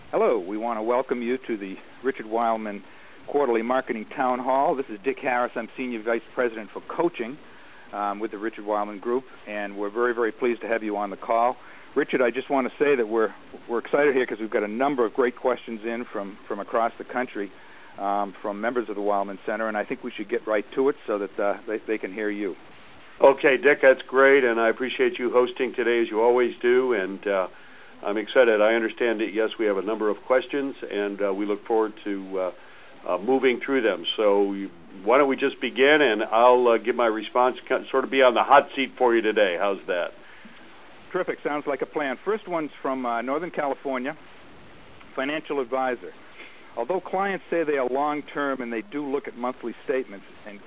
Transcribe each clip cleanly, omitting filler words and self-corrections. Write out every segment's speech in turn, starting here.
Hello, we want to welcome you to the Richard Wildman Quarterly Marketing Town Hall. This is Dick Harris. I'm Senior Vice President for Coaching with the Richard Wildman Group, and we're very, very pleased to have you on the call. Richard, I just want to say that we're excited here because we've got a number of great questions in from across the country from members of the Wildman Center, and I think we should get right to it so that they can hear you. Okay, Dick, that's great, and I appreciate you hosting today as you always do, and I'm excited. I understand that, yes, we have a number of questions, and we look forward to moving through them. So why don't we just begin, and I'll give my response, sort of be on the hot seat for you today. How's that? Terrific. Sounds like a plan. First one's from Northern California, financial advisor. Although clients say they are long-term and they do look at monthly statements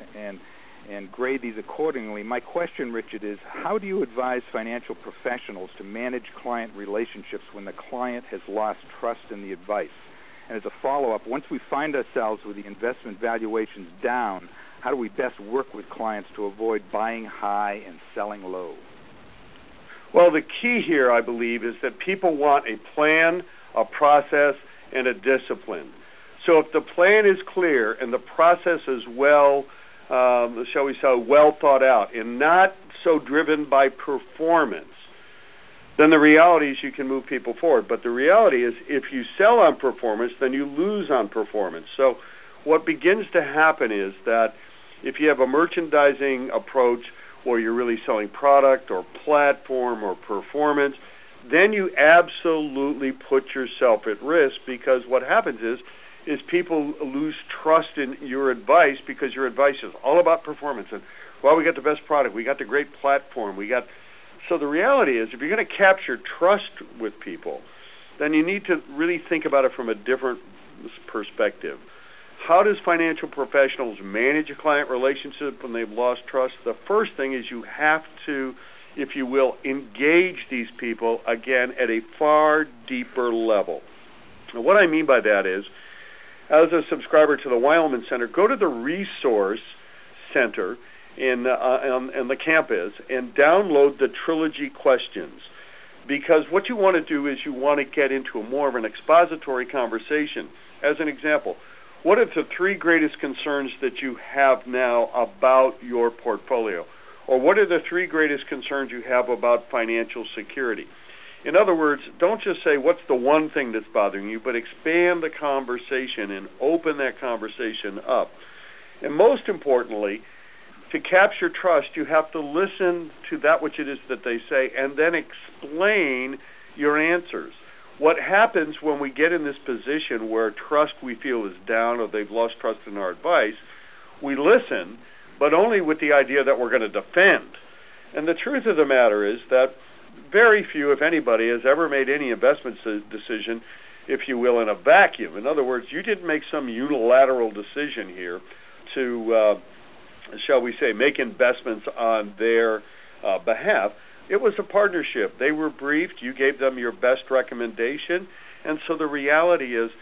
and grade these accordingly, my question, Richard, is how do you advise financial professionals to manage client relationships when the client has lost trust in the advice? And as a follow-up, once we find ourselves with the investment valuations down, how do we best work with clients to avoid buying high and selling low? Well, the key here, I believe, is that people want a plan, a process, and a discipline. So if the plan is clear and the process is well thought out and not so driven by performance, then the reality is you can move people forward. But the reality is if you sell on performance, then you lose on performance. So what begins to happen is that if you have a merchandising approach where you're really selling product or platform or performance, then you absolutely put yourself at risk, because what happens is people lose trust in your advice because your advice is all about performance. And, well, we got the best product. We got the great platform. So the reality is if you're going to capture trust with people, then you need to really think about it from a different perspective. How does financial professionals manage a client relationship when they've lost trust? The first thing is you have to, if you will, engage these people, again, at a far deeper level. And what I mean by that is, as a subscriber to the Wildman Center, go to the Resource Center in the campus and download the Trilogy Questions. Because what you want to do is you want to get into more of an expository conversation. As an example, what are the three greatest concerns that you have now about your portfolio? Or what are the three greatest concerns you have about financial security? In other words, don't just say what's the one thing that's bothering you, but expand the conversation and open that conversation up. And most importantly, to capture trust, you have to listen to that which it is that they say and then explain your answers. What happens when we get in this position where trust we feel is down or they've lost trust in our advice, we listen, but only with the idea that we're going to defend. And the truth of the matter is that very few, if anybody, has ever made any investment decision, if you will, in a vacuum. In other words, you didn't make some unilateral decision here to, shall we say, make investments on their behalf. It was a partnership. They were briefed. You gave them your best recommendation. And so the reality is,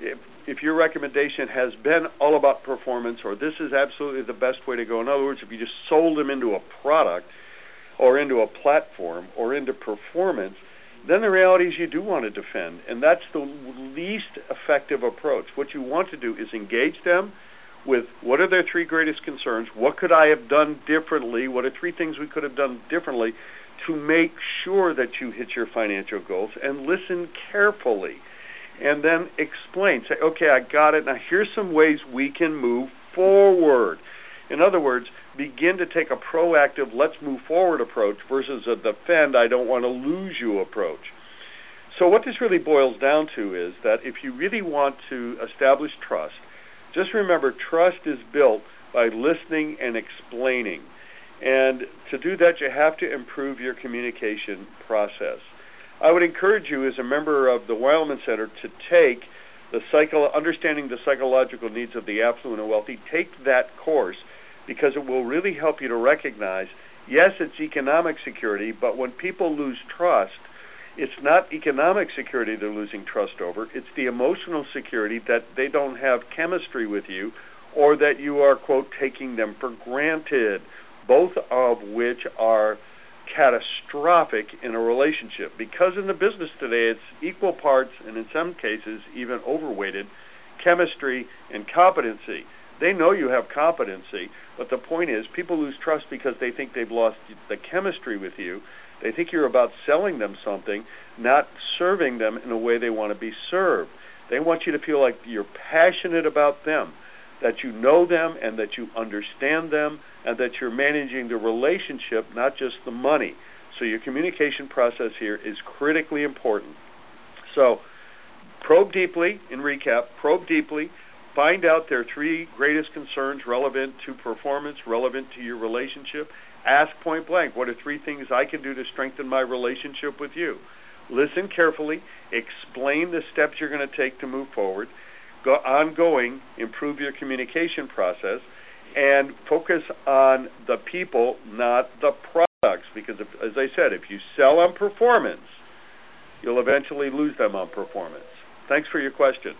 if your recommendation has been all about performance, or this is absolutely the best way to go, in other words, if you just sold them into a product or into a platform or into performance, then the reality is you do want to defend. And that's the least effective approach. What you want to do is engage them with what are their three greatest concerns, what could I have done differently, what are three things we could have done differently to make sure that you hit your financial goals, and listen carefully. And then explain. Say, okay, I got it. Now here's some ways we can move forward. In other words, begin to take a proactive, let's move forward approach versus a defend, I don't want to lose you approach. So what this really boils down to is that if you really want to establish trust, just remember trust is built by listening and explaining. And to do that, you have to improve your communication process. I would encourage you as a member of the Wildman Center to take Understanding the Psychological Needs of the Affluent and Wealthy. Take that course because it will really help you to recognize, yes, it's economic security, but when people lose trust, it's not economic security they're losing trust over. It's the emotional security that they don't have chemistry with you or that you are, quote, taking them for granted, both of which are catastrophic in a relationship, because in the business today it's equal parts, and in some cases even overweighted, chemistry and competency. They know you have competency, but the point is people lose trust because they think they've lost the chemistry with you. They think you're about selling them something, not serving them in a way they want to be served. They want you to feel like you're passionate about them, that you know them and that you understand them, and that you're managing the relationship, not just the money. So your communication process here is critically important. So probe deeply, in recap, probe deeply, find out their three greatest concerns relevant to performance, relevant to your relationship. Ask point blank, what are three things I can do to strengthen my relationship with you? Listen carefully, explain the steps you're going to take to move forward, go ongoing, improve your communication process, and focus on the people, not the products. Because, as I said, if you sell on performance, you'll eventually lose them on performance. Thanks for your question.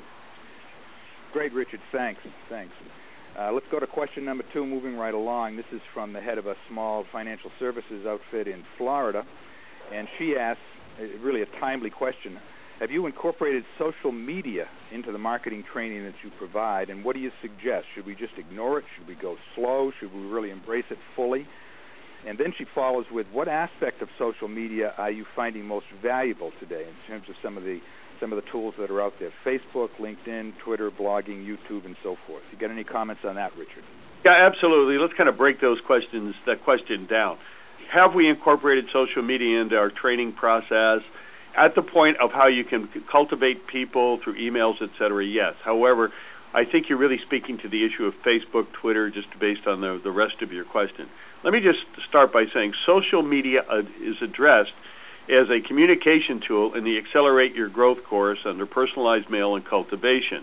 Great, Richard. Thanks. Let's go to question number 2, moving right along. This is from the head of a small financial services outfit in Florida, and she asks, really a timely question, have you incorporated social media into the marketing training that you provide, and what do you suggest? Should we just ignore it? Should we go slow? Should we really embrace it fully? And then she follows with, what aspect of social media are you finding most valuable today in terms of some of the tools that are out there? Facebook, LinkedIn, Twitter, blogging, YouTube, and so forth. You got any comments on that, Richard? Yeah, absolutely. Let's kind of break that question down. Have we incorporated social media into our training process at the point of how you can cultivate people through emails, et cetera? Yes. However, I think you're really speaking to the issue of Facebook, Twitter, just based on the rest of your question. Let me just start by saying social media is addressed as a communication tool in the Accelerate Your Growth course under personalized mail and cultivation.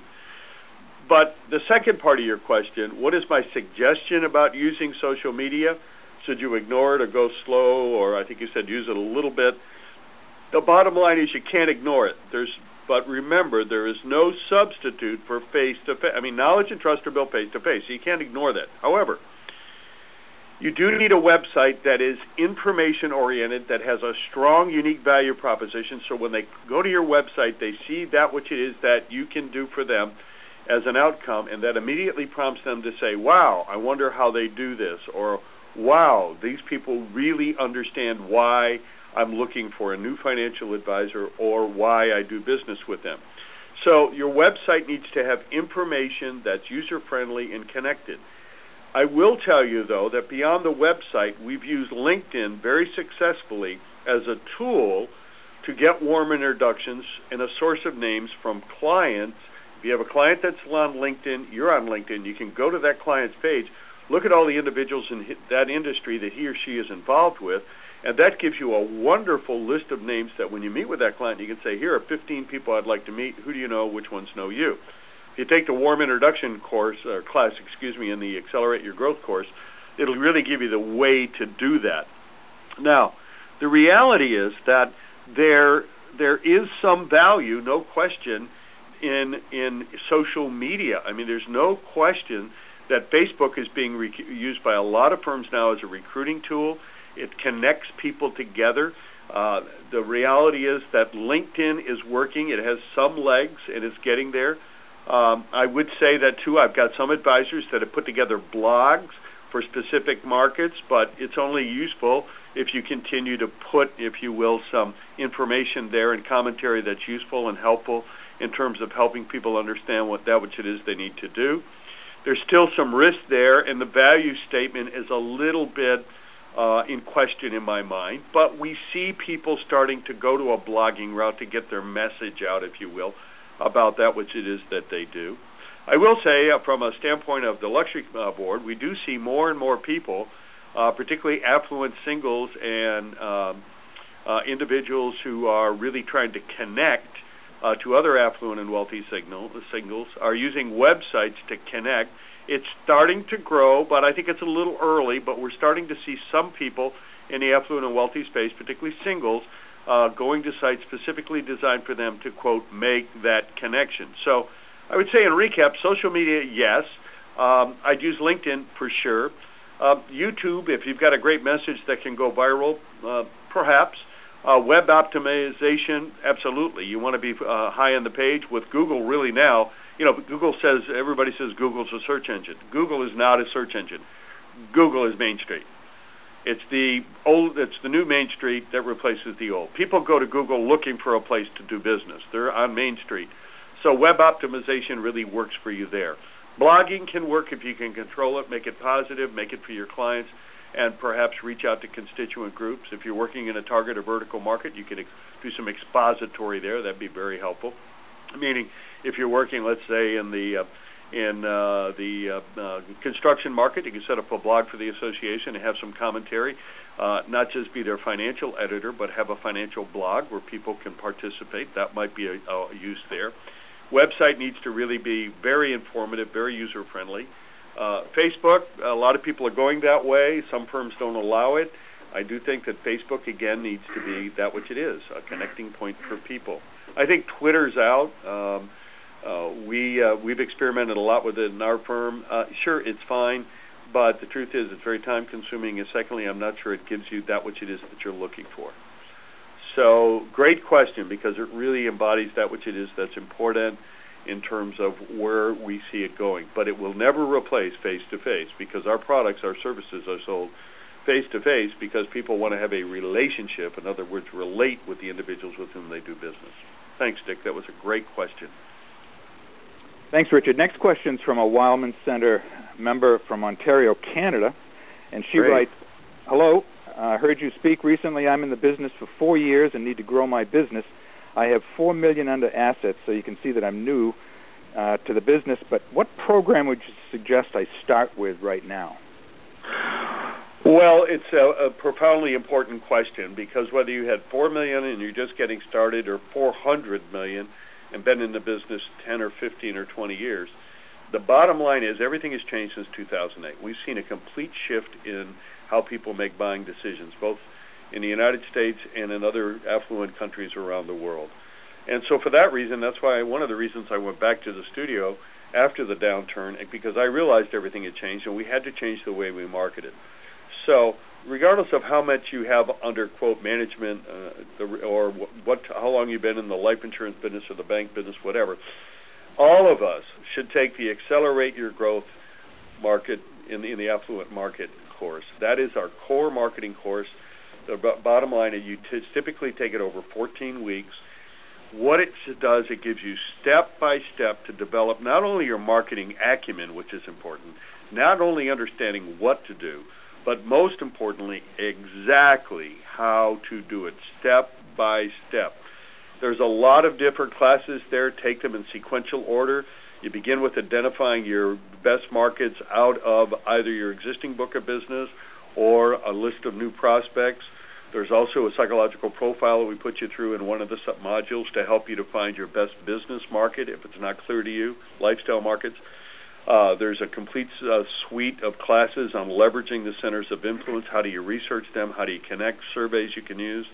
But the second part of your question, what is my suggestion about using social media? Should you ignore it or go slow, or I think you said use it a little bit? The bottom line is you can't ignore it. But remember, there is no substitute for face-to-face. I mean, knowledge and trust are built face-to-face, so you can't ignore that. However, you do need a website that is information-oriented, that has a strong, unique value proposition, so when they go to your website, they see that which it is that you can do for them as an outcome, and that immediately prompts them to say, wow, I wonder how they do this, or wow, these people really understand why I'm looking for a new financial advisor or why I do business with them. So your website needs to have information that's user-friendly and connected. I will tell you, though, that beyond the website, we've used LinkedIn very successfully as a tool to get warm introductions and a source of names from clients. If you have a client that's on LinkedIn, you're on LinkedIn, you can go to that client's page, look at all the individuals in that industry that he or she is involved with, and that gives you a wonderful list of names that when you meet with that client, you can say, here are 15 people I'd like to meet. Who do you know? Which ones know you? If you take the warm introduction class, in the Accelerate Your Growth course, it'll really give you the way to do that. Now, the reality is that there is some value, no question, in social media. I mean, there's no question that Facebook is being used by a lot of firms now as a recruiting tool. It connects people together. The reality is that LinkedIn is working. It has some legs, and it's getting there. I would say that, too, I've got some advisors that have put together blogs for specific markets, but it's only useful if you continue to put, if you will, some information there and commentary that's useful and helpful in terms of helping people understand which it is they need to do. There's still some risk there, and the value statement is a little bit in question in my mind, but we see people starting to go to a blogging route to get their message out, if you will, about that which it is that they do. I will say, from a standpoint of the luxury board, we do see more and more people, particularly affluent singles and individuals who are really trying to connect to other affluent and wealthy singles, are using websites to connect. It's starting to grow, but I think it's a little early, but we're starting to see some people in the affluent and wealthy space, particularly singles, going to sites specifically designed for them to, quote, make that connection. So I would say in recap, social media, yes. I'd use LinkedIn for sure. YouTube, if you've got a great message that can go viral, perhaps. Web optimization, absolutely. You want to be high on the page. With Google, really now, Google says, everybody says Google's a search engine. Google is not a search engine. Google is Main Street. It's the new Main Street that replaces the old. People go to Google looking for a place to do business. They're on Main Street. So web optimization really works for you there. Blogging can work if you can control it, make it positive, make it for your clients, and perhaps reach out to constituent groups. If you're working in a target or vertical market, you can do some expository there. That'd be very helpful. Meaning, if you're working, let's say, in the construction market, you can set up a blog for the association and have some commentary, not just be their financial editor, but have a financial blog where people can participate. That might be a use there. Website needs to really be very informative, very user-friendly. Facebook, a lot of people are going that way. Some firms don't allow it. I do think that Facebook, again, needs to be that which it is, a connecting point for people. I think Twitter's out. We've experimented a lot with it in our firm. Sure, it's fine, but the truth is it's very time-consuming, and secondly, I'm not sure it gives you that which it is that you're looking for. So great question, because it really embodies that which it is that's important in terms of where we see it going. But it will never replace face-to-face, because our products, our services are sold face-to-face because people want to have a relationship, in other words, relate with the individuals with whom they do business. Thanks, Dick. That was a great question. Thanks, Richard. Next question's from a Wildman Center member from Ontario, Canada, and she writes, "Hello, I heard you speak recently. I'm in the business for 4 years and need to grow my business. I have $4 million under assets, so you can see that I'm new to the business, but what program would you suggest I start with right now?" Well, it's a profoundly important question, because whether you had $4 million and you're just getting started, or $400 million and been in the business 10 or 15 or 20 years, the bottom line is everything has changed since 2008. We've seen a complete shift in how people make buying decisions, both in the United States and in other affluent countries around the world. And so for that reason, that's why one of the reasons I went back to the studio after the downturn, because I realized everything had changed and we had to change the way we marketed. So regardless of how much you have under, quote, management, or how long you've been in the life insurance business or the bank business, whatever, all of us should take the Accelerate Your Growth market in the affluent market course. That is our core marketing course. The bottom line is you typically take it over 14 weeks. What it does, it gives you step-by-step to develop not only your marketing acumen, which is important, not only understanding what to do, but most importantly, exactly how to do it, step by step. There's a lot of different classes there. Take them in sequential order. You begin with identifying your best markets out of either your existing book of business or a list of new prospects. There's also a psychological profile that we put you through in one of the sub-modules to help you to find your best business market if it's not clear to you, lifestyle markets. There's a complete suite of classes on leveraging the centers of influence. How do you research them? How do you connect? Surveys you can use.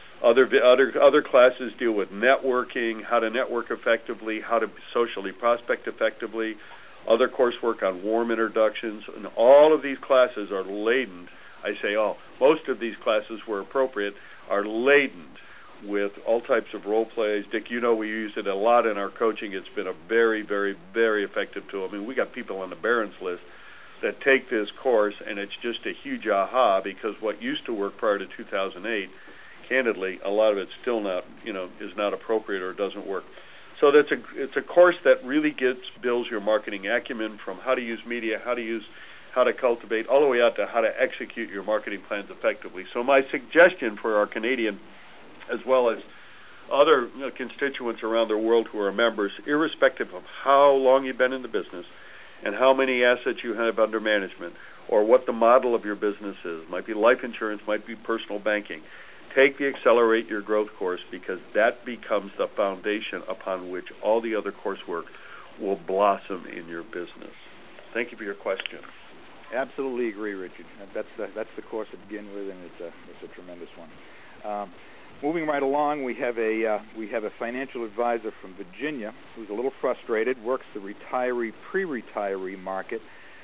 Other classes deal with networking, how to network effectively, how to socially prospect effectively. Other coursework on warm introductions. And all of these classes are laden. I say all. Most of these classes, where appropriate, are laden with all types of role plays. Dick, you know we use it a lot in our coaching. It's been a very, very, very effective tool. I mean, we got people on the Barron's list that take this course, and it's just a huge aha, because what used to work prior to 2008, candidly, a lot of it's still not, is not appropriate or doesn't work. So it's a course that really builds your marketing acumen, from how to use media, how to cultivate, all the way out to how to execute your marketing plans effectively. So my suggestion for our Canadian, as well as other constituents around the world who are members, irrespective of how long you've been in the business and how many assets you have under management, or what the model of your business is, might be life insurance, might be personal banking, take the Accelerate Your Growth course, because that becomes the foundation upon which all the other coursework will blossom in your business. Thank you for your question. Absolutely agree, Richard. That's the course to begin with, and it's a tremendous one. Moving right along, we have a financial advisor from Virginia who's a little frustrated, works the retiree, pre-retiree market,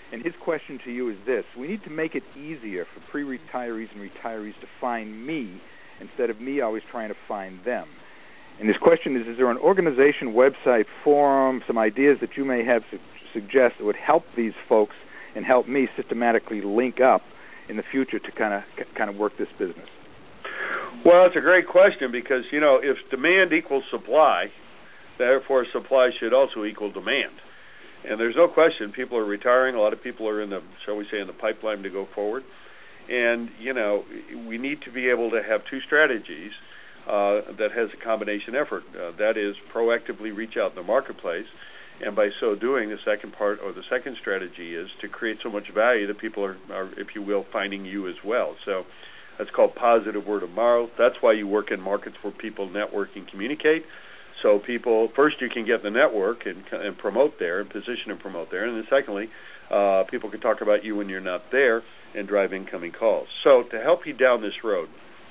And his question to you is this: we need to make it easier for pre-retirees and retirees to find me instead of me always trying to find them. And his question is there an organization, website, forum, some ideas that you may have suggest that would help these folks and help me systematically link up in the future to kind of work this business? Well, it's a great question because, if demand equals supply, therefore supply should also equal demand. And there's no question people are retiring. A lot of people are in the pipeline to go forward. And, we need to be able to have two strategies that has a combination effort. That is proactively reach out in the marketplace. And by so doing, the second strategy is to create so much value that people are, if you will, finding you as well. So that's called positive word of mouth. That's why you work in markets where people network and communicate. So people, first you can get the network and promote there and position and promote there. And then secondly, people can talk about you when you're not there and drive incoming calls. So to help you down this road,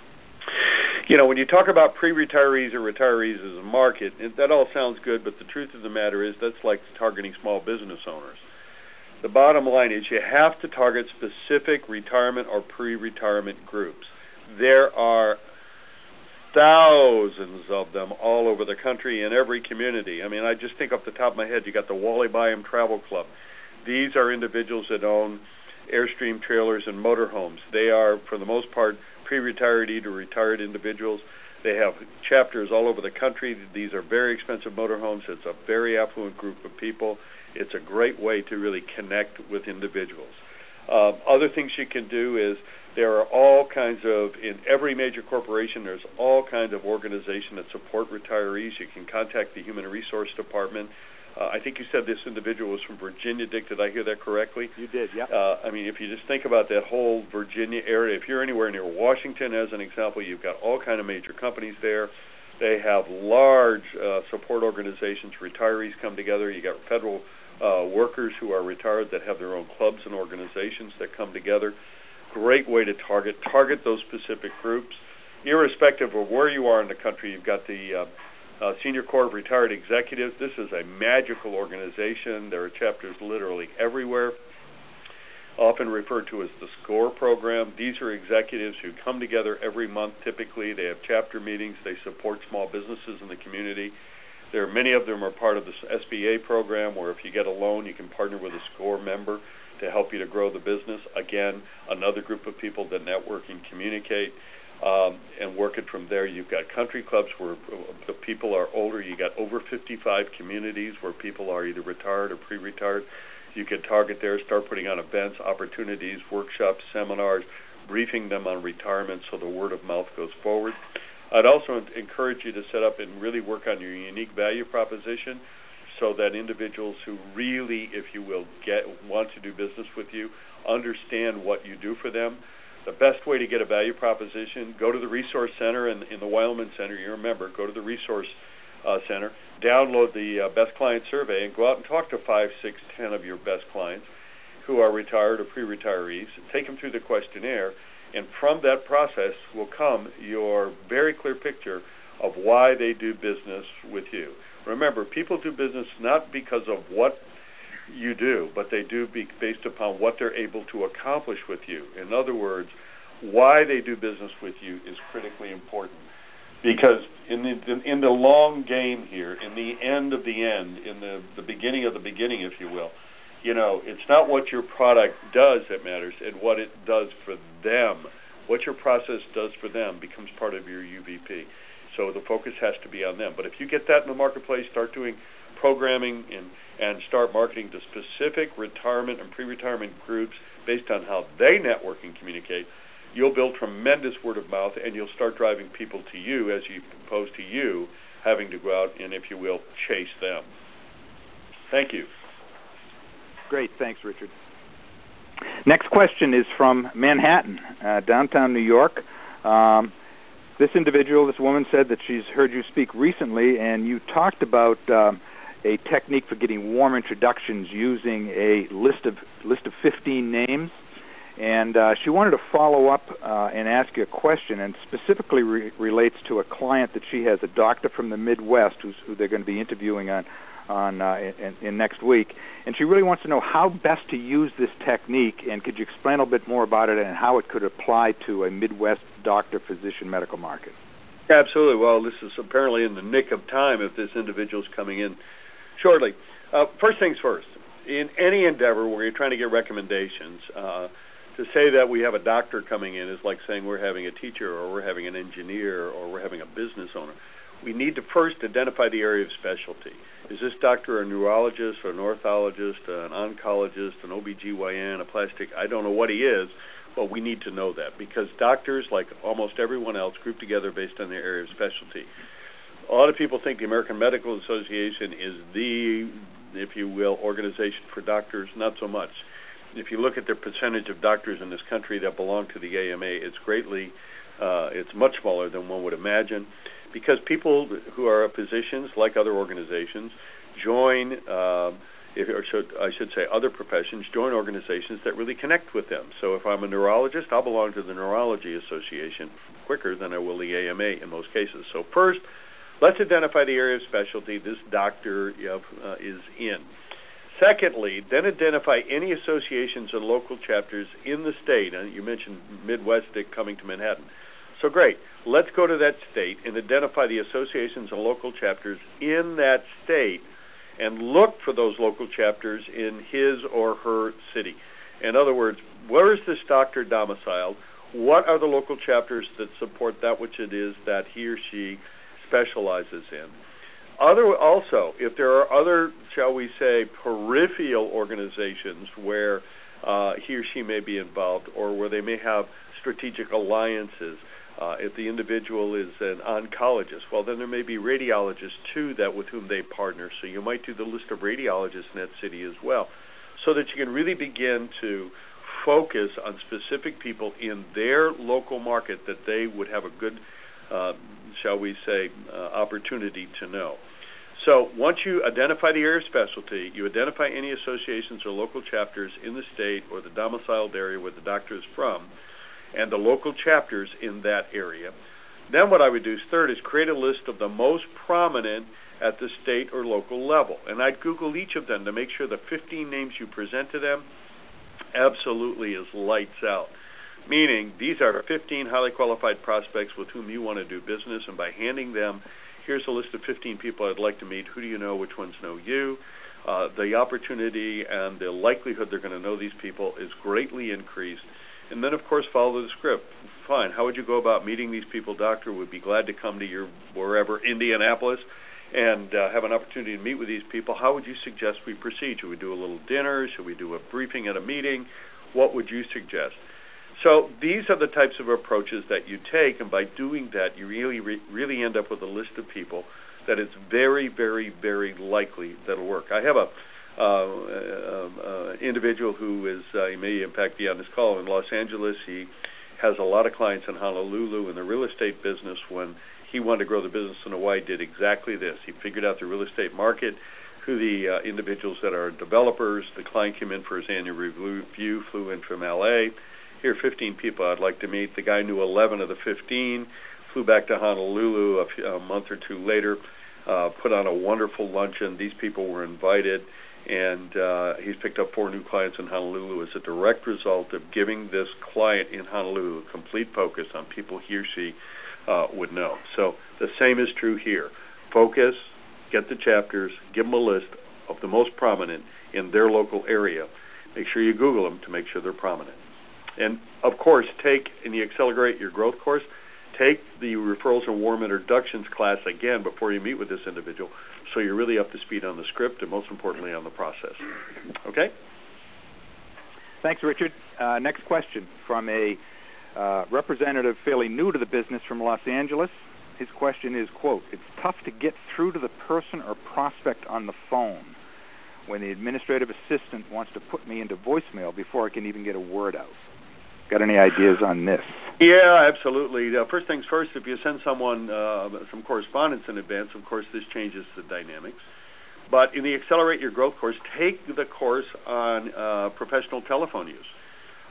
when you talk about pre-retirees or retirees as a market, that all sounds good, but the truth of the matter is that's like targeting small business owners. The bottom line is you have to target specific retirement or pre-retirement groups. There are thousands of them all over the country in every community. I mean, I just think off the top of my head, you got the Wally Byam Travel Club. These are individuals that own Airstream trailers and motorhomes. They are, for the most part, pre-retiree to retired individuals. They have chapters all over the country. These are very expensive motorhomes. It's a very affluent group of people. It's a great way to really connect with individuals. Other things you can do is there are all kinds of, in every major corporation, there's all kinds of organizations that support retirees. You can contact the Human Resource Department. I think you said this individual was from Virginia, Dick. Did I hear that correctly? You did, yeah. I mean, if you just think about that whole Virginia area, if you're anywhere near Washington, as an example, you've got all kind of major companies there. They have large support organizations. Retirees come together. You got federal workers who are retired that have their own clubs and organizations that come together. Great way to target those specific groups. Irrespective of where you are in the country, you've got the Senior Corps of Retired Executives. This is a magical organization. There are chapters literally everywhere, often referred to as the SCORE program. These are executives who come together every month typically. They have chapter meetings. They support small businesses in the community. Many of them are part of the SBA program, where if you get a loan, you can partner with a SCORE member to help you to grow the business. Again, another group of people that network and communicate. And work it from there. You've got country clubs where the people are older. You got over 55 communities where people are either retired or pre-retired. You can target there, start putting on events, opportunities, workshops, seminars, briefing them on retirement so the word of mouth goes forward. I'd also encourage you to set up and really work on your unique value proposition so that individuals who really, if you will, want to do business with you, understand what you do for them. The best way to get a value proposition, go to the Resource Center in the Wileman Center. You remember, go to the Resource Center, download the Best Client Survey, and go out and talk to 5, 6, 10 of your best clients who are retired or pre-retirees. Take them through the questionnaire, and from that process will come your very clear picture of why they do business with you. Remember, people do business not because of what you do, but they do based upon what they're able to accomplish with you. In other words, why they do business with you is critically important. Because in the long game here, in the end of the end, in the beginning of the beginning, if you will, it's not what your product does that matters, and what it does for them. What your process does for them becomes part of your UVP. So the focus has to be on them. But if you get that in the marketplace, start doing programming and start marketing to specific retirement and pre-retirement groups based on how they network and communicate, you'll build tremendous word of mouth, and you'll start driving people to you as opposed to you having to go out and, if you will, chase them. Thank you. Great. Thanks, Richard. Next question is from Manhattan, downtown New York. This woman said that she's heard you speak recently, and you talked about a technique for getting warm introductions using a list of 15 names. And she wanted to follow up and ask you a question, and specifically relates to a client that she has, a doctor from the Midwest who they're going to be interviewing in next week. And she really wants to know how best to use this technique, and could you explain a little bit more about it and how it could apply to a Midwest doctor-physician medical market? Absolutely. Well, this is apparently in the nick of time if this individual's coming in shortly. First things first, in any endeavor where you're trying to get recommendations, to say that we have a doctor coming in is like saying we're having a teacher or we're having an engineer or we're having a business owner. We need to first identify the area of specialty. Is this doctor a neurologist or an orthologist, an oncologist, an OBGYN, a plastic? I don't know what he is, but we need to know that because doctors, like almost everyone else, group together based on their area of specialty. A lot of people think the American Medical Association is the, if you will, organization for doctors. Not so much. If you look at the percentage of doctors in this country that belong to the AMA, it's much smaller than one would imagine, because people who are physicians, like other organizations, join, I should say other professions, join organizations that really connect with them. So if I'm a neurologist, I'll belong to the Neurology Association quicker than I will the AMA in most cases. So first, let's identify the area of specialty this doctor is in. Secondly, then identify any associations and local chapters in the state. And you mentioned Midwest coming to Manhattan. So great. Let's go to that state and identify the associations and local chapters in that state and look for those local chapters in his or her city. In other words, where is this doctor domiciled? What are the local chapters that support that which it is that he or she specializes in? Also, if there are other, shall we say, peripheral organizations where he or she may be involved or where they may have strategic alliances, if the individual is an oncologist, well, then there may be radiologists, too, with whom they partner. So you might do the list of radiologists in that city as well, so that you can really begin to focus on specific people in their local market that they would have a good shall we say, opportunity to know. So once you identify the area of specialty, you identify any associations or local chapters in the state or the domiciled area where the doctor is from, and the local chapters in that area. Then what I would do third is create a list of the most prominent at the state or local level. And I'd Google each of them to make sure the 15 names you present to them absolutely is lights out. Meaning, these are 15 highly qualified prospects with whom you want to do business, and by handing them, here's a list of 15 people I'd like to meet. Who do you know? Which ones know you? The opportunity and the likelihood they're going to know these people is greatly increased. And then, of course, follow the script. Fine. How would you go about meeting these people? Doctor would be glad to come to your wherever, Indianapolis, and have an opportunity to meet with these people. How would you suggest we proceed? Should we do a little dinner? Should we do a briefing at a meeting? What would you suggest? So these are the types of approaches that you take, and by doing that, you really end up with a list of people that it's very, very, very likely that'll work. I have a individual who is, he may in fact be on this call, in Los Angeles. He has a lot of clients in Honolulu in the real estate business. When he wanted to grow the business in Hawaii, did exactly this. He figured out the real estate market, who the individuals that are developers. The client came in for his annual review, flew in from L.A., here are 15 people I'd like to meet. The guy knew 11 of the 15, flew back to Honolulu a month or two later, put on a wonderful luncheon. These people were invited, and he's picked up 4 new clients in Honolulu as a direct result of giving this client in Honolulu a complete focus on people he or she would know. So the same is true here. Focus, get the chapters, give them a list of the most prominent in their local area. Make sure you Google them to make sure they're prominent. And, of course, take, in the Accelerate Your Growth course, take the Referrals and Warm Introductions class again before you meet with this individual, so you're really up to speed on the script and, most importantly, on the process. Okay? Thanks, Richard. Next question from a representative fairly new to the business from Los Angeles. His question is, quote, "It's tough to get through to the person or prospect on the phone when the administrative assistant wants to put me into voicemail before I can even get a word out." Got any ideas on this? Yeah, absolutely. First things first, if you send someone some correspondence in advance, of course, this changes the dynamics. But in the Accelerate Your Growth course, take the course on professional telephone use.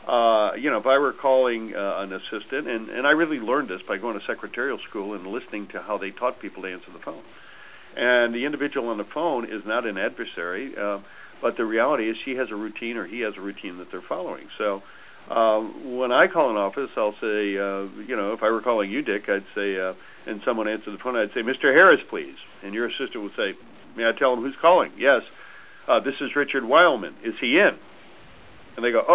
If I were calling an assistant, and I really learned this by going to secretarial school and listening to how they taught people to answer the phone. And the individual on the phone is not an adversary, but the reality is she has a routine or he has a routine that they're following. So when I call an office, I'll say, if I were calling you, Dick, I'd say, and someone answered the phone, I'd say, Mr. Harris, please. And your assistant would say, may I tell him who's calling? Yes. This is Richard Weilman. Is he in? And they go,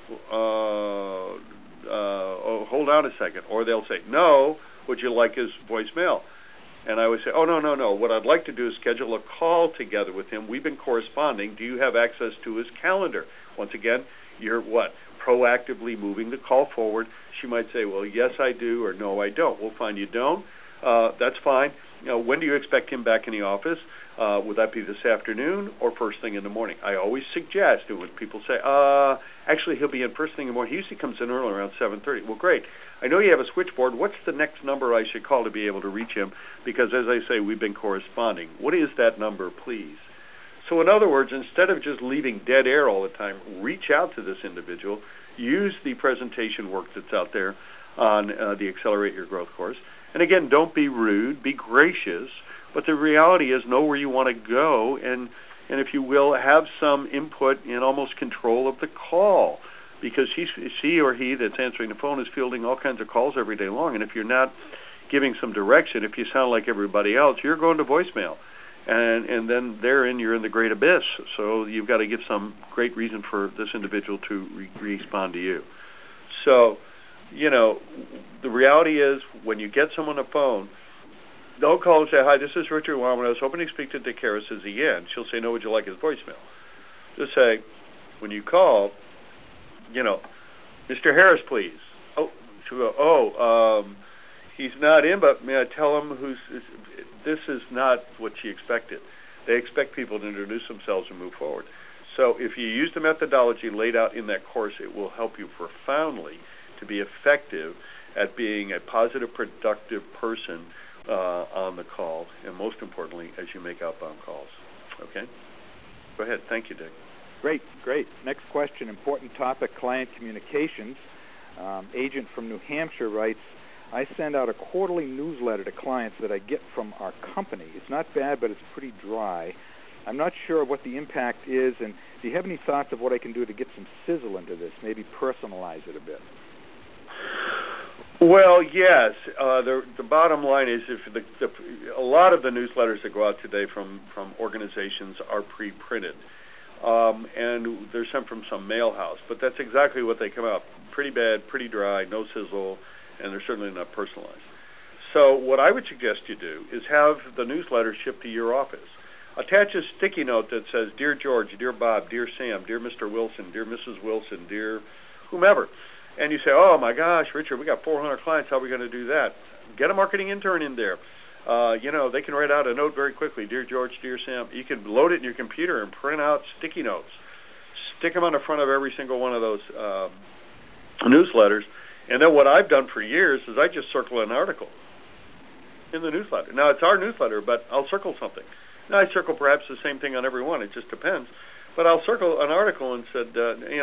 hold on a second. Or they'll say, no, would you like his voicemail? And I would say, no. What I'd like to do is schedule a call together with him. We've been corresponding. Do you have access to his calendar? Once again, you're what? Proactively moving the call forward. She might say, well, yes, I do, or no, I don't. We'll find you don't. That's fine. When do you expect him back in the office? Would that be this afternoon or first thing in the morning? I always suggest, and when people say, actually, he'll be in first thing in the morning. He usually comes in early, around 7:30. Well, great. I know you have a switchboard. What's the next number I should call to be able to reach him? Because, as I say, we've been corresponding. What is that number, please? So, in other words, instead of just leaving dead air all the time, reach out to this individual. Use the presentation work that's out there on the Accelerate Your Growth course. And again, don't be rude. Be gracious. But the reality is know where you want to go and if you will, have some input and almost control of the call. Because she or he that's answering the phone is fielding all kinds of calls every day long. And if you're not giving some direction, if you sound like everybody else, you're going to voicemail. And then therein you're in the great abyss. So you've got to give some great reason for this individual to respond to you. So, the reality is when you get someone on the phone, don't call and say, hi, this is Richard Weilman. I was hoping to speak to Dick Harris. Is he in? She'll say, no, would you like his voicemail? Just say, when you call, Mr. Harris, please. She'll go, he's not in, but may I tell him this is not what she expected. They expect people to introduce themselves and move forward. So if you use the methodology laid out in that course, it will help you profoundly to be effective at being a positive, productive person on the call, and most importantly, as you make outbound calls. Okay? Go ahead. Thank you, Dick. Great. Next question, important topic, client communications. Agent from New Hampshire writes, I send out a quarterly newsletter to clients that I get from our company. It's not bad, but it's pretty dry. I'm not sure what the impact is, and do you have any thoughts of what I can do to get some sizzle into this, maybe personalize it a bit? Well, yes. The bottom line is a lot of the newsletters that go out today from organizations are pre-printed. And there's some from some mail house, but that's exactly what they come out. Pretty bad, pretty dry, no sizzle, and they're certainly not personalized. So what I would suggest you do is have the newsletter shipped to your office. Attach a sticky note that says, Dear George, Dear Bob, Dear Sam, Dear Mr. Wilson, Dear Mrs. Wilson, Dear whomever. And you say, oh my gosh, Richard, we got 400 clients. How are we going to do that? Get a marketing intern in there. They can write out a note very quickly. Dear George, Dear Sam. You can load it in your computer and print out sticky notes. Stick them on the front of every single one of those newsletters. And then what I've done for years is I just circle an article in the newsletter. Now, it's our newsletter, but I'll circle something. Now, I circle perhaps the same thing on every one. It just depends. But I'll circle an article and said,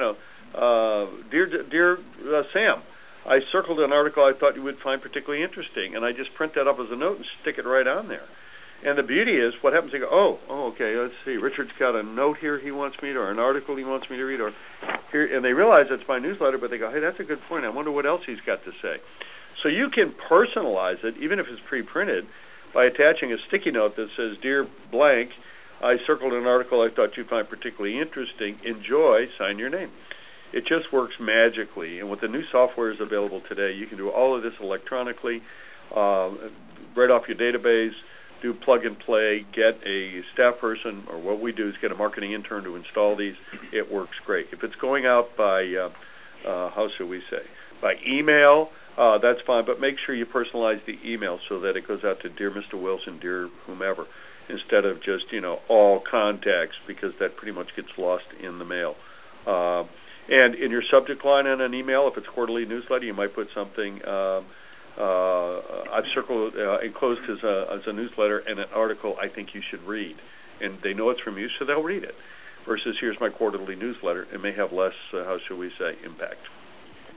Dear Sam, I circled an article I thought you would find particularly interesting, and I just print that up as a note and stick it right on there. And the beauty is, what happens, they go, okay, let's see, Richard's got a note here he wants me to, or an article he wants me to read, or here, and they realize it's my newsletter, but they go, hey, that's a good point. I wonder what else he's got to say. So you can personalize it, even if it's pre-printed, by attaching a sticky note that says, Dear blank, I circled an article I thought you'd find particularly interesting. Enjoy, sign your name. It just works magically. And with the new software is available today, you can do all of this electronically, right off your database, do plug and play, get a staff person, or what we do is get a marketing intern to install these. It works great. If it's going out by, how should we say, by email, that's fine, but make sure you personalize the email so that it goes out to Dear Mr. Wilson, Dear whomever, instead of just, all contacts, because that pretty much gets lost in the mail. And in your subject line on an email, if it's quarterly newsletter, you might put something, I've circled, enclosed as a newsletter and an article I think you should read. And they know it's from you, so they'll read it. Versus here's my quarterly newsletter. It may have less, how shall we say, impact.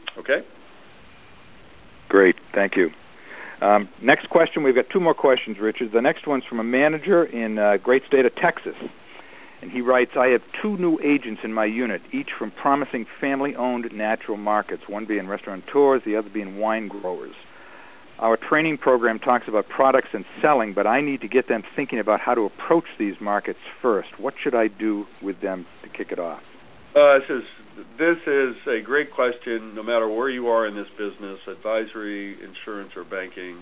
Okay? Great. Thank you. Next question. We've got two more questions, Richard. The next one's from a manager in great state of Texas. And he writes, I have two new agents in my unit, each from promising family-owned natural markets, one being restaurateurs, the other being wine growers. Our training program talks about products and selling, but I need to get them thinking about how to approach these markets first. What should I do with them to kick it off? This is a great question no matter where you are in this business, advisory, insurance, or banking.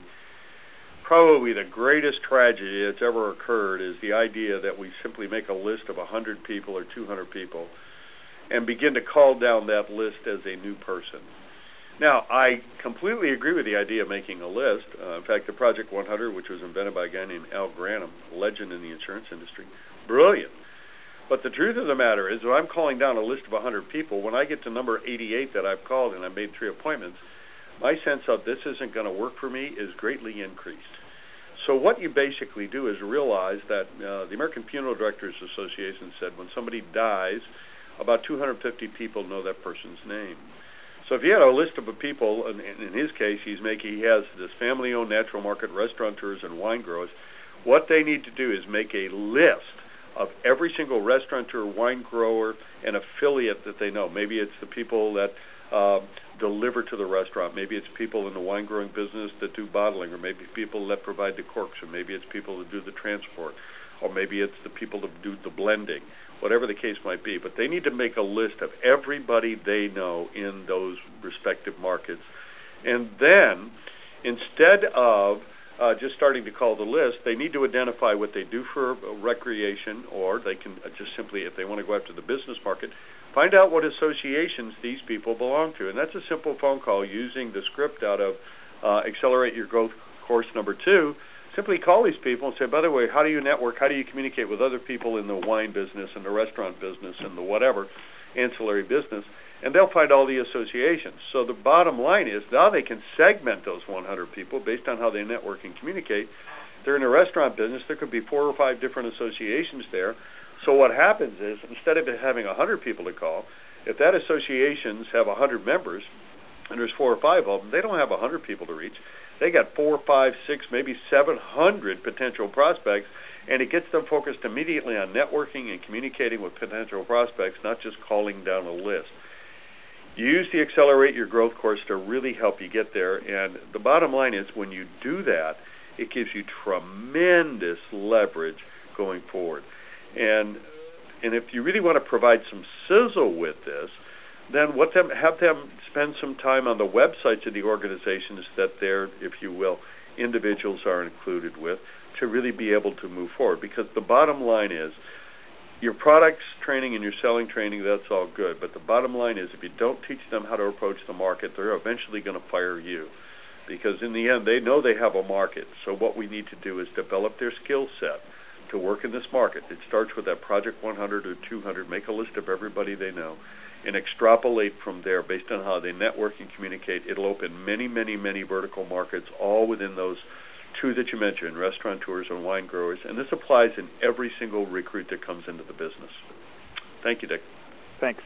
Probably the greatest tragedy that's ever occurred is the idea that we simply make a list of 100 people or 200 people and begin to call down that list as a new person. Now, I completely agree with the idea of making a list. In fact, the Project 100, which was invented by a guy named Al Granum, a legend in the insurance industry, brilliant. But the truth of the matter is, when I'm calling down a list of 100 people, when I get to number 88 that I've called and I've made 3 appointments, my sense of this isn't going to work for me is greatly increased. So what you basically do is realize that the American Funeral Directors Association said when somebody dies, about 250 people know that person's name. So if you had a list of people, and in his case, he has this family-owned natural market restaurateurs and wine growers, what they need to do is make a list of every single restaurateur, wine grower, and affiliate that they know. Maybe it's the people that deliver to the restaurant. Maybe it's people in the wine growing business that do bottling, or maybe people that provide the corks, or maybe it's people that do the transport, or maybe it's the people that do the blending, whatever the case might be. But they need to make a list of everybody they know in those respective markets. And then, instead of just starting to call the list, they need to identify what they do for recreation, or they can just simply, if they want to go after the business market, find out what associations these people belong to. And that's a simple phone call using the script out of Accelerate Your Growth course number 2. Simply call these people and say, by the way, how do you network? How do you communicate with other people in the wine business and the restaurant business and the whatever ancillary business? And they'll find all the associations. So the bottom line is now they can segment those 100 people based on how they network and communicate. They're in a restaurant business. There could be 4 or 5 different associations there. So what happens is, instead of having 100 people to call, if that associations have 100 members and there's 4 or 5 of them, they don't have 100 people to reach. They got 4, 5, 6, maybe 700 potential prospects, and it gets them focused immediately on networking and communicating with potential prospects, not just calling down a list. Use the Accelerate Your Growth course to really help you get there, and the bottom line is when you do that, it gives you tremendous leverage going forward. And if you really want to provide some sizzle with this, then have them spend some time on the websites of the organizations that their, if you will, individuals are included with to really be able to move forward. Because the bottom line is, your products training and your selling training, that's all good. But the bottom line is, if you don't teach them how to approach the market, they're eventually going to fire you. Because in the end, they know they have a market. So what we need to do is develop their skill set to work in this market. It starts with that Project 100 or 200. Make a list of everybody they know and extrapolate from there based on how they network and communicate. It'll open many, many, many vertical markets, all within those 2 that you mentioned, restaurateurs and wine growers. And this applies in every single recruit that comes into the business. Thank you, Dick. Thanks.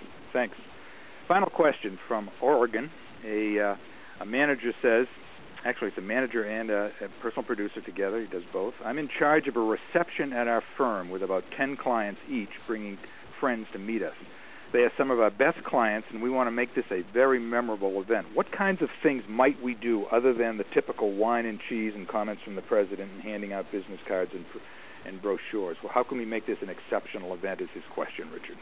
Final question from Oregon. A manager says, actually it's a manager and a personal producer together. He does both. I'm in charge of a reception at our firm with about 10 clients each bringing friends to meet us. They are some of our best clients, and we want to make this a very memorable event. What kinds of things might we do other than the typical wine and cheese and comments from the president and handing out business cards and brochures? Well, how can we make this an exceptional event is his question, Richard.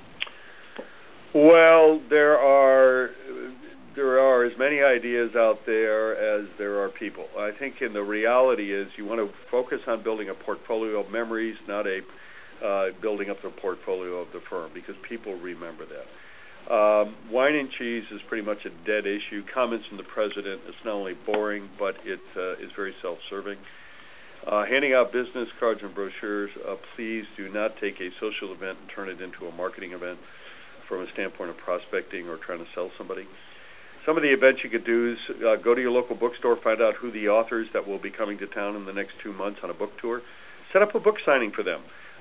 Well, there are as many ideas out there as there are people. I think the reality is you want to focus on building a portfolio of memories, not building up the portfolio of the firm, because people remember that. Wine and cheese is pretty much a dead issue. Comments from the president, it's not only boring, but it is very self-serving. Handing out business cards and brochures, please do not take a social event and turn it into a marketing event from a standpoint of prospecting or trying to sell somebody. Some of the events you could do is go to your local bookstore, find out who the authors that will be coming to town in the next 2 months on a book tour. Set up a book signing for them.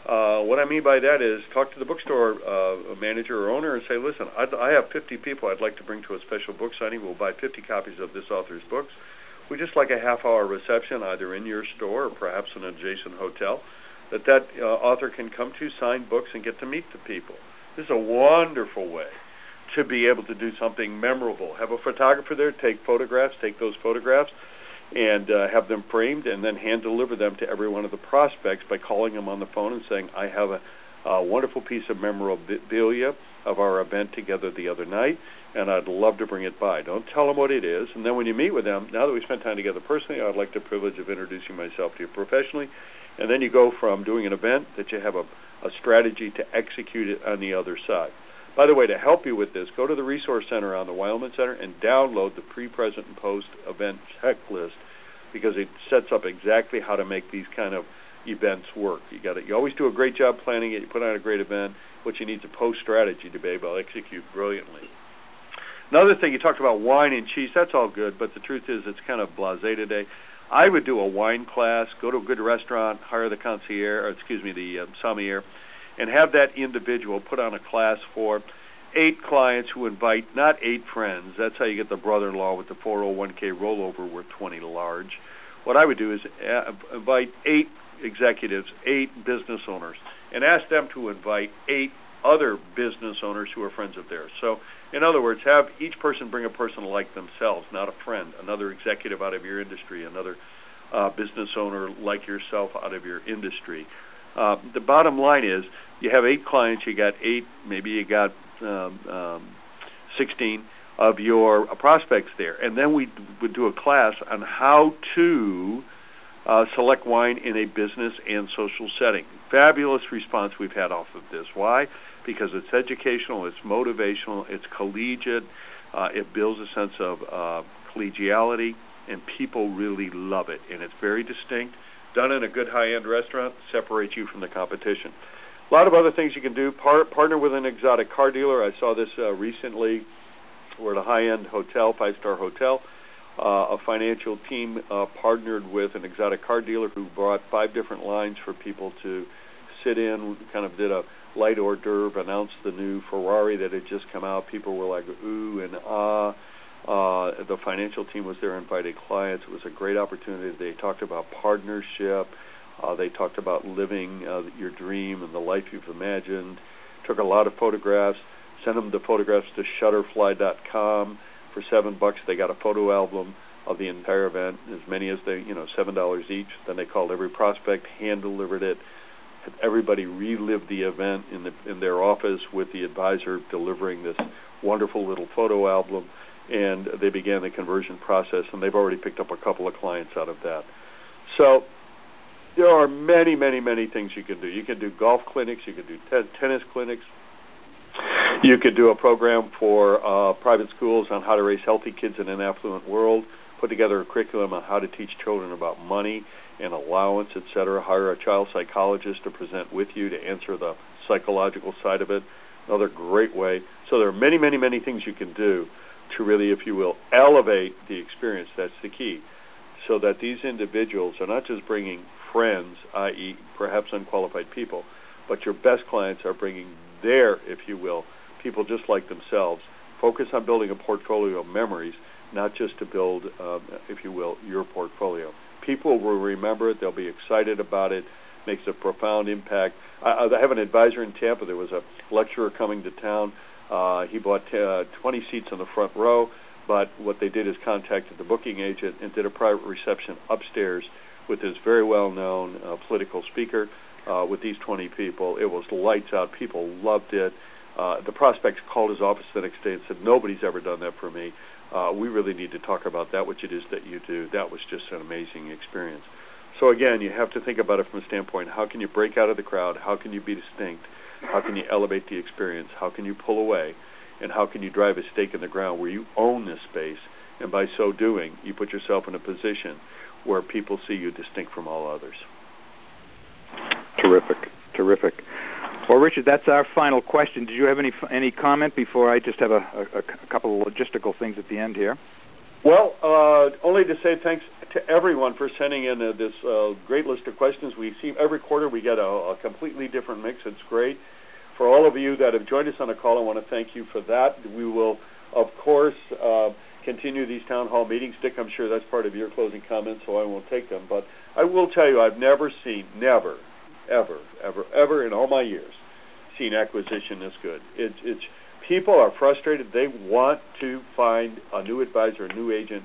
What I mean by that is talk to the bookstore manager or owner and say, listen, I have 50 people I'd like to bring to a special book signing. We'll buy 50 copies of this author's books. We just like a half-hour reception either in your store or perhaps in an adjacent hotel that author can come to, sign books, and get to meet the people. This is a wonderful way to be able to do something memorable. Have a photographer there, take those photographs, and have them framed, and then hand-deliver them to every one of the prospects by calling them on the phone and saying, I have a wonderful piece of memorabilia of our event together the other night, and I'd love to bring it by. Don't tell them what it is. And then when you meet with them, now that we spent time together personally, I'd like the privilege of introducing myself to you professionally. And then you go from doing an event that you have a strategy to execute it on the other side. By the way, to help you with this, go to the Resource Center on the Wildman Center and download the pre-present and post-event checklist, because it sets up exactly how to make these kind of events work. You always do a great job planning it. You put on a great event. What you need is a post strategy to be able to execute brilliantly. Another thing, you talked about wine and cheese. That's all good, but the truth is it's kind of blasé today. I would do a wine class, go to a good restaurant, hire the the sommelier, and have that individual put on a class for 8 clients who invite not 8 friends. That's how you get the brother-in-law with the 401k rollover worth 20 large. What I would do is invite 8 executives, 8 business owners, and ask them to invite 8 other business owners who are friends of theirs. So, in other words, have each person bring a person like themselves, not a friend, another executive out of your industry, another business owner like yourself out of your industry. The bottom line is you have 8 clients, you got 8, maybe you got 16 of your prospects there. And then we would do a class on how to select wine in a business and social setting. Fabulous response we've had off of this. Why? Because it's educational, it's motivational, it's collegiate, it builds a sense of collegiality, and people really love it. And it's very distinct. Done in a good high-end restaurant, separates you from the competition. A lot of other things you can do. Partner with an exotic car dealer. I saw this recently. We're at a high-end hotel, 5-star hotel. A financial team partnered with an exotic car dealer who brought 5 different lines for people to sit in, kind of did a light hors d'oeuvre, announced the new Ferrari that had just come out. People were like, ooh and ah. The financial team was there, invited clients. It was a great opportunity. They talked about partnership. They talked about living your dream and the life you've imagined. Took a lot of photographs. Sent them the photographs to Shutterfly.com. For $7, they got a photo album of the entire event, as many as they, $7 each. Then they called every prospect, hand-delivered it. Everybody relived the event in their office with the advisor delivering this wonderful little photo album. And they began the conversion process, and they've already picked up a couple of clients out of that. So there are many, many, many things you can do. You can do golf clinics. You can do tennis clinics. You could do a program for private schools on how to raise healthy kids in an affluent world, put together a curriculum on how to teach children about money and allowance, etc. Hire a child psychologist to present with you to answer the psychological side of it. Another great way. So there are many, many, many things you can do to really, if you will, elevate the experience. That's the key. So that these individuals are not just bringing friends, i.e. perhaps unqualified people, but your best clients are bringing their, if you will, people just like themselves. Focus on building a portfolio of memories, not just to build, if you will, your portfolio. People will remember it. They'll be excited about it. Makes a profound impact. I have an advisor in Tampa. There was a lecturer coming to town. He bought 20 seats in the front row, but what they did is contacted the booking agent and did a private reception upstairs with this very well-known political speaker with these 20 people. It was lights out. People loved it. The prospects called his office the next day and said, nobody's ever done that for me. We really need to talk about that, which it is that you do. That was just an amazing experience. So again, you have to think about it from a standpoint, how can you break out of the crowd? How can you be distinct? How can you elevate the experience? How can you pull away? And how can you drive a stake in the ground where you own this space? And by so doing, you put yourself in a position where people see you distinct from all others. Terrific. Terrific. Well, Richard, that's our final question. Did you have any comment before I just have a couple of logistical things at the end here? Well, only to say thanks to everyone for sending in this great list of questions. We see every quarter we get a completely different mix. It's great. For all of you that have joined us on the call, I want to thank you for that. We will, of course, continue these town hall meetings. Dick, I'm sure that's part of your closing comments, so I won't take them. But I will tell you, I've never, ever in all my years, seen acquisition this good. It's people are frustrated. They want to find a new advisor, a new agent.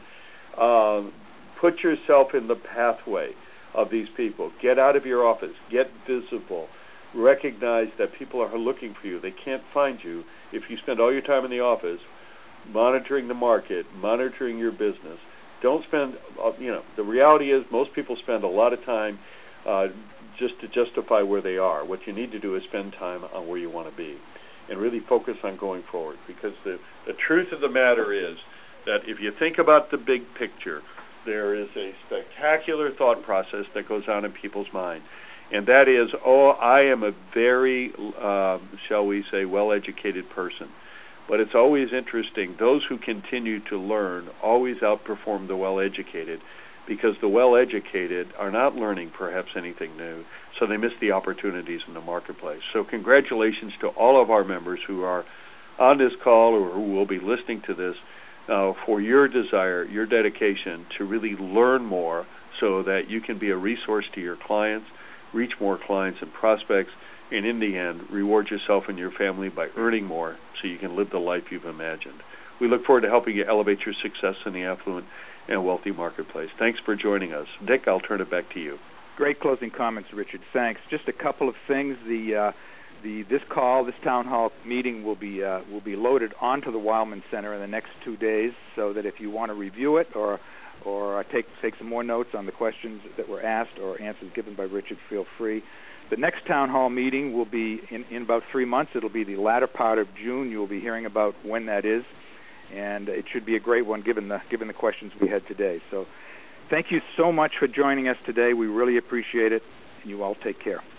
Put yourself in the pathway of these people. Get out of your office. Get visible. Recognize that people are looking for you. They can't find you if you spend all your time in the office monitoring the market, monitoring your business. Don't spend, the reality is most people spend a lot of time just to justify where they are. What you need to do is spend time on where you want to be and really focus on going forward, because the truth of the matter is that if you think about the big picture, there is a spectacular thought process that goes on in people's mind, and that is, I am a very, shall we say, well-educated person. But it's always interesting, those who continue to learn always outperform the well-educated, because the well-educated are not learning perhaps anything new, so they miss the opportunities in the marketplace. So congratulations to all of our members who are on this call or who will be listening to this for your desire, your dedication to really learn more so that you can be a resource to your clients, reach more clients and prospects, and in the end, reward yourself and your family by earning more so you can live the life you've imagined. We look forward to helping you elevate your success in the affluent and wealthy marketplace. Thanks for joining us. Dick, I'll turn it back to you. Great closing comments, Richard. Thanks. Just a couple of things. This town hall meeting will be loaded onto the Wildman Center in the next 2 days, so that if you want to review it or take some more notes on the questions that were asked or answers given by Richard, feel free. The next town hall meeting will be in about 3 months. It'll be the latter part of June. You'll be hearing about when that is, and it should be a great one given the questions we had today. So thank you so much for joining us today. We really appreciate it, and you all take care.